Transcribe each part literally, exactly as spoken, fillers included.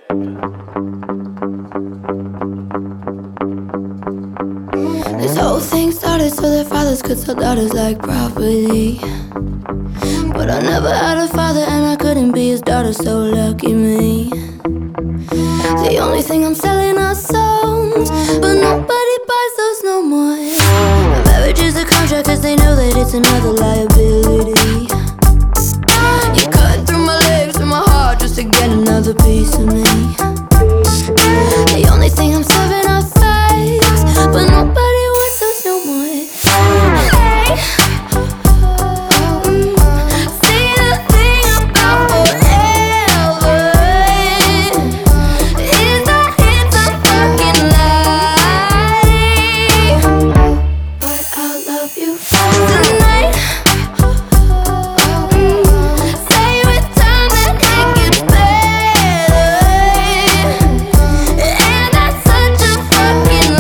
This whole thing started so their fathers could sell daughters like property. But I never had a father and I couldn't be his daughter, so lucky me. The only thing I'm selling are songs, but nobody buys those no more. Marriage is a contract cause they know that it's another liability. You're cutting through my legs and my heart just to get another piece of me. The only thing I'm serving are fakes, but nobody wants those no more. Hey, mm, see the thing about forever is that it's a fucking lie. But I'll love you tonight. Mm, say with time that it gets better, and that's such a fucking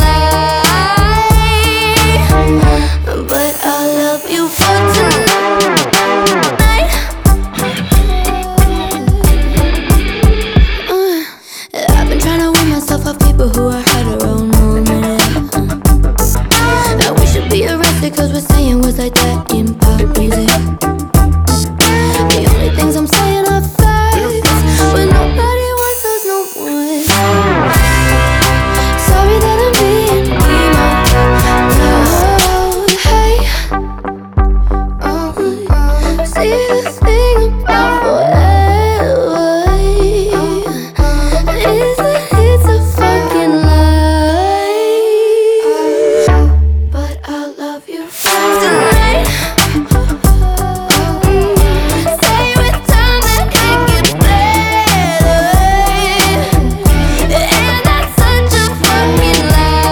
lie. But I'll love you for tonight. Uh, I've been trying to win myself off people who are hurt or own moment. Now we should be arrested cause we're saying words like that in pop music. The only things I'm saying are facts, but nobody wants those no more. Sorry that I'm being emo. Hey, uh, see the thing about forever is that it's a fucking lie. But I'll love you tonight. Say with time that it gets better, and that's such a fucking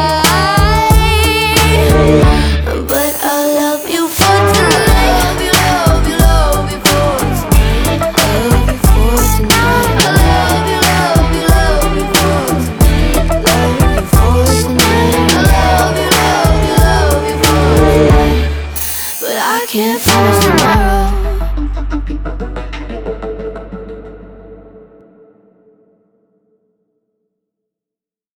lie. But I'll love you for tonight. Love you, love you, love you for tonight. Love you for tonight. I love you, love you, love you for tonight. Love you for tonight. I love you, love you, love you for tonight. But I can't promise tomorrow.